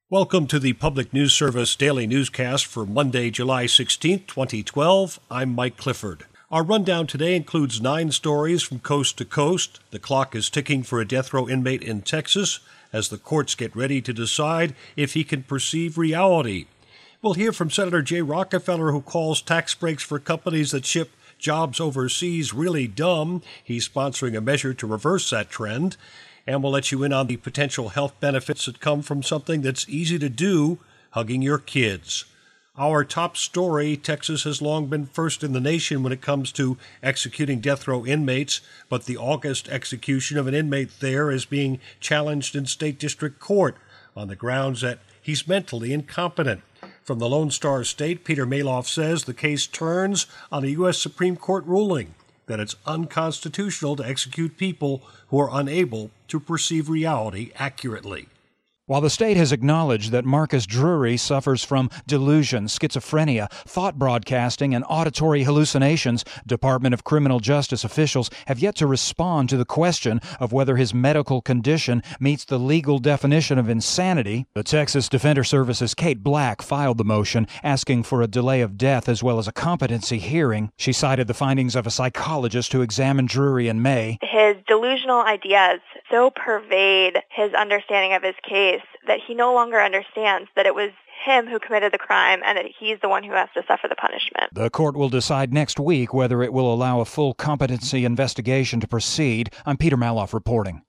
Welcome to the Public News Service Daily Newscast for Monday, July 16, 2012. I'm Mike Clifford. Our rundown today includes 9 stories from coast to coast. The clock is ticking for a death row inmate in Texas as the courts get ready to decide if he can perceive reality. We'll hear from Senator Jay Rockefeller, who calls tax breaks for companies that ship jobs overseas really dumb. He's sponsoring a measure to reverse that trend. And we'll let you in on the potential health benefits that come from something that's easy to do, hugging your kids. Our top story, Texas has long been first in the nation when it comes to executing death row inmates, but the August execution of an inmate there is being challenged in state district court on the grounds that he's mentally incompetent. From the Lone Star State, Peter Maloff says the case turns on a U.S. Supreme Court ruling that it's unconstitutional to execute people who are unable to perceive reality accurately. While the state has acknowledged that Marcus Drury suffers from delusion, schizophrenia, thought broadcasting, and auditory hallucinations, Department of Criminal Justice officials have yet to respond to the question of whether his medical condition meets the legal definition of insanity. The Texas Defender Service's Kate Black filed the motion, asking for a delay of death as well as a competency hearing. She cited the findings of a psychologist who examined Drury in May. His delusional ideas so pervade his understanding of his case that he no longer understands that it was him who committed the crime and that he's the one who has to suffer the punishment. The court will decide next week whether it will allow a full competency investigation to proceed. I'm Peter Maloff reporting.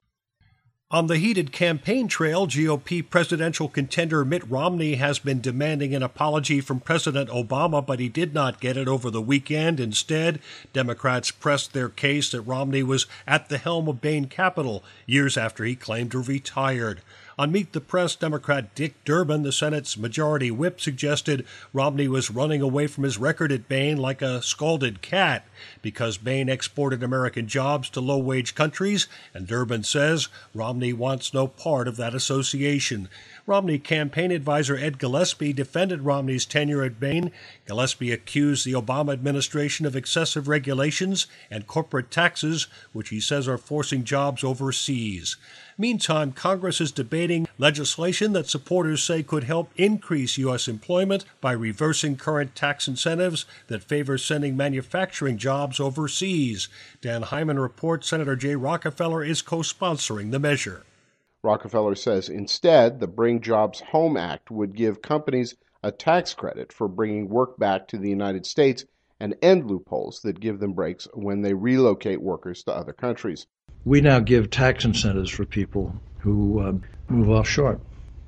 On the heated campaign trail, GOP presidential contender Mitt Romney has been demanding an apology from President Obama, but he did not get it over the weekend. Instead, Democrats pressed their case that Romney was at the helm of Bain Capital years after he claimed to have retired. On Meet the Press, Democrat Dick Durbin, the Senate's majority whip, suggested Romney was running away from his record at Bain like a scalded cat because Bain exported American jobs to low-wage countries, and Durbin says Romney wants no part of that association. Romney campaign advisor Ed Gillespie defended Romney's tenure at Bain. Gillespie accused the Obama administration of excessive regulations and corporate taxes, which he says are forcing jobs overseas. Meantime, Congress is debating legislation that supporters say could help increase U.S. employment by reversing current tax incentives that favor sending manufacturing jobs overseas. Dan Hyman reports Senator Jay Rockefeller is co-sponsoring the measure. Rockefeller says instead, the Bring Jobs Home Act would give companies a tax credit for bringing work back to the United States and end loopholes that give them breaks when they relocate workers to other countries. We now give tax incentives for people who move offshore,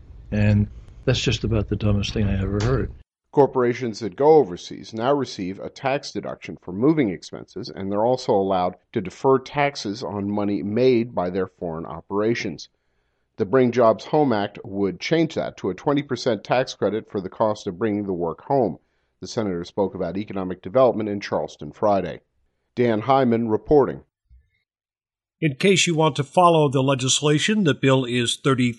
and that's just about the dumbest thing I ever heard. Corporations that go overseas now receive a tax deduction for moving expenses, and they're also allowed to defer taxes on money made by their foreign operations. The Bring Jobs Home Act would change that to a 20% tax credit for the cost of bringing the work home. The senator spoke about economic development in Charleston Friday. Dan Hyman reporting. In case you want to follow the legislation, the bill is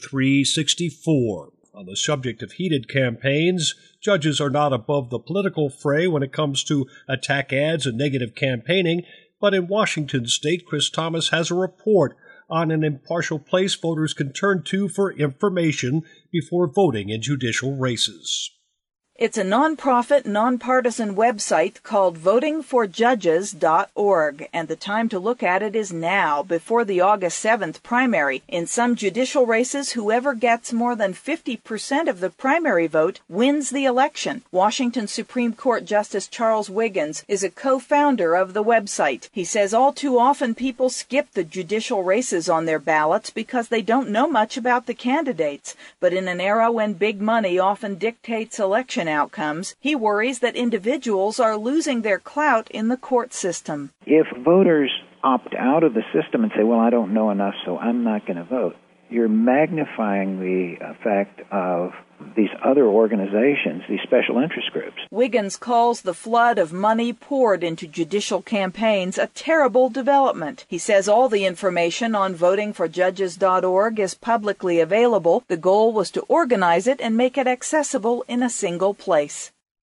3364. On the subject of heated campaigns, judges are not above the political fray when it comes to attack ads and negative campaigning, but in Washington state, Chris Thomas has a report on an impartial place voters can turn to for information before voting in judicial races. It's a nonprofit, nonpartisan website called votingforjudges.org, and the time to look at it is now, before the August 7th primary. In some judicial races, whoever gets more than 50% of the primary vote wins the election. Washington Supreme Court Justice Charles Wiggins is a co-founder of the website. He says all too often people skip the judicial races on their ballots because they don't know much about the candidates. But in an era when big money often dictates election outcomes, he worries that individuals are losing their clout in the court system. If voters opt out of the system and say, well, I don't know enough, so I'm not going to vote, you're magnifying the effect of these other organizations, these special interest groups. Wiggins calls the flood of money poured into judicial campaigns a terrible development. He says all the information on votingforjudges.org is publicly available. The goal was to organize it and make it accessible in a single place.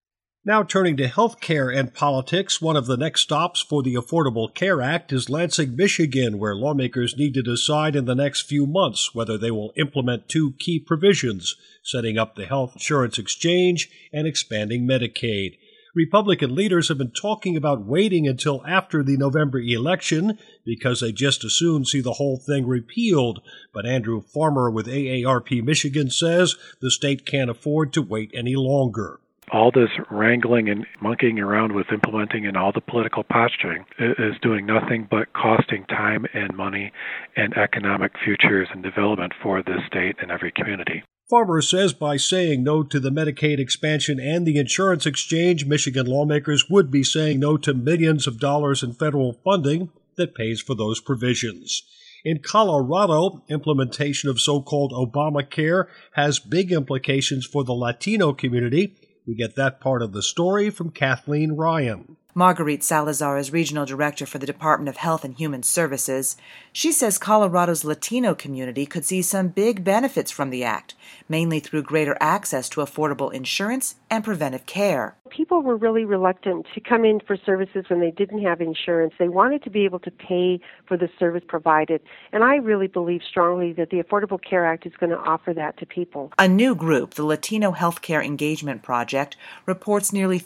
Now turning to health care and politics, one of the next stops for the Affordable Care Act is Lansing, Michigan, where lawmakers need to decide in the next few months whether they will implement two key provisions, setting up the health insurance exchange and expanding Medicaid. Republican leaders have been talking about waiting until after the November election because they just as soon see the whole thing repealed. But Andrew Farmer with AARP Michigan says the state can't afford to wait any longer. All this wrangling and monkeying around with implementing and all the political posturing is doing nothing but costing time and money and economic futures and development for this state and every community. Farmer says by saying no to the Medicaid expansion and the insurance exchange, Michigan lawmakers would be saying no to millions of dollars in federal funding that pays for those provisions. In Colorado, implementation of so-called Obamacare has big implications for the Latino community. We get that part of the story from Kathleen Ryan. Marguerite Salazar is Regional Director for the Department of Health and Human Services. She says Colorado's Latino community could see some big benefits from the act, mainly through greater access to affordable insurance and preventive care. People were really reluctant to come in for services when they didn't have insurance. They wanted to be able to pay for the service provided. And I really believe strongly that the Affordable Care Act is going to offer that to people. A new group, the Latino Healthcare Engagement Project, reports nearly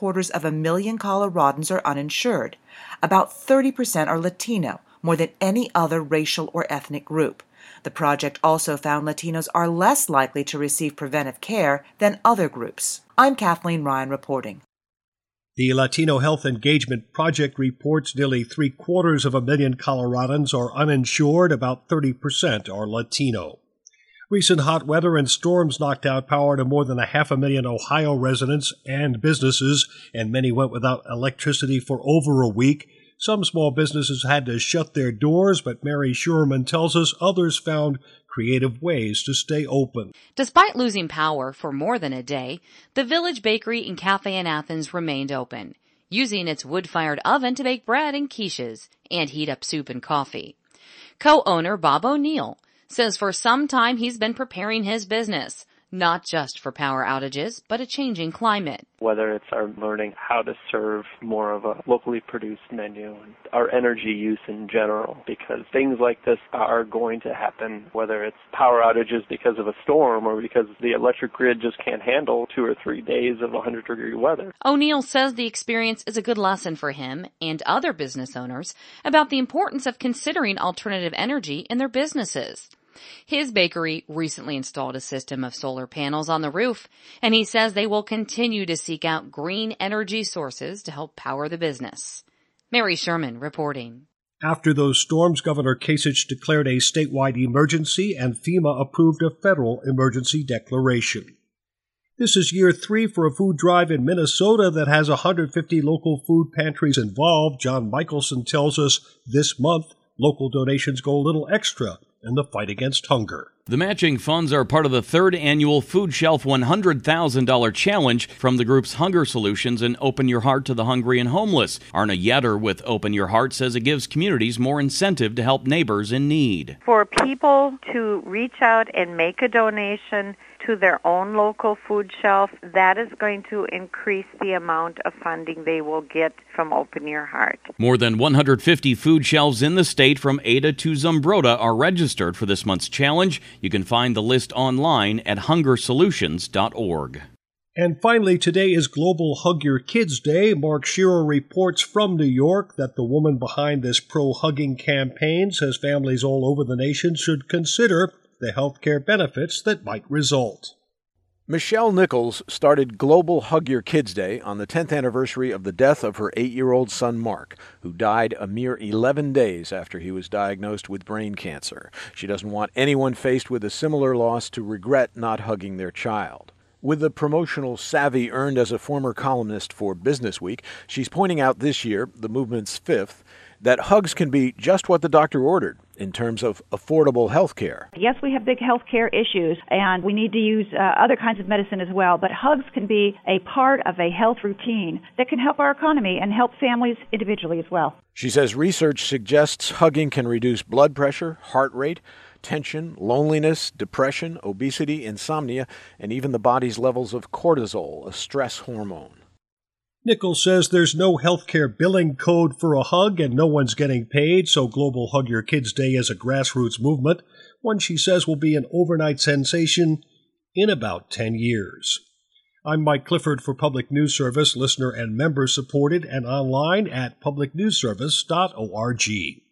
750,000 Coloradans are uninsured. About 30% are Latino, more than any other racial or ethnic group. The project also found Latinos are less likely to receive preventive care than other groups. I'm Kathleen Ryan reporting. The Latino Health Engagement Project reports nearly 750,000 Coloradans are uninsured, about 30% are Latino. Recent hot weather and storms knocked out power to more than 500,000 Ohio residents and businesses, and many went without electricity for over a week. Some small businesses had to shut their doors, but Mary Sherman tells us others found creative ways to stay open. Despite losing power for more than a day, the Village Bakery and Cafe in Athens remained open, using its wood-fired oven to bake bread and quiches and heat up soup and coffee. Co-owner Bob O'Neill says for some time he's been preparing his business, not just for power outages, but a changing climate. Whether it's our learning how to serve more of a locally produced menu and our energy use in general, because things like this are going to happen, whether it's power outages because of a storm or because the electric grid just can't handle 2 or 3 days of 100-degree weather. O'Neill says the experience is a good lesson for him and other business owners about the importance of considering alternative energy in their businesses. His bakery recently installed a system of solar panels on the roof, and he says they will continue to seek out green energy sources to help power the business. Mary Sherman reporting. After those storms, Governor Kasich declared a statewide emergency, and FEMA approved a federal emergency declaration. This is year 3 for a food drive in Minnesota that has 150 local food pantries involved. John Michelson tells us this month local donations go a little extra in the fight against hunger. The matching funds are part of the 3rd annual Food Shelf $100,000 challenge from the groups Hunger Solutions and Open Your Heart to the Hungry and Homeless. Arna Yetter with Open Your Heart says it gives communities more incentive to help neighbors in need. For people to reach out and make a donation to their own local food shelf, that is going to increase the amount of funding they will get from Open Your Heart. More than 150 food shelves in the state from Ada to Zumbrota are registered for this month's challenge. You can find the list online at hungersolutions.org. And finally, today is Global Hug Your Kids Day. Mark Shearer reports from New York that the woman behind this pro-hugging campaign says families all over the nation should consider the health care benefits that might result. Michelle Nichols started Global Hug Your Kids Day on the 10th anniversary of the death of her 8-year-old son Mark, who died a mere 11 days after he was diagnosed with brain cancer. She doesn't want anyone faced with a similar loss to regret not hugging their child. With the promotional savvy earned as a former columnist for Business Week, she's pointing out this year, the movement's 5th, that hugs can be just what the doctor ordered in terms of affordable health care. Yes, we have big health care issues, and we need to use other kinds of medicine as well, but hugs can be a part of a health routine that can help our economy and help families individually as well. She says research suggests hugging can reduce blood pressure, heart rate, tension, loneliness, depression, obesity, insomnia, and even the body's levels of cortisol, a stress hormone. Nichols says there's no healthcare billing code for a hug and no one's getting paid, so Global Hug Your Kids Day is a grassroots movement, one she says will be an overnight sensation in about 10 years. I'm Mike Clifford for Public News Service, listener and member supported and online at publicnewsservice.org.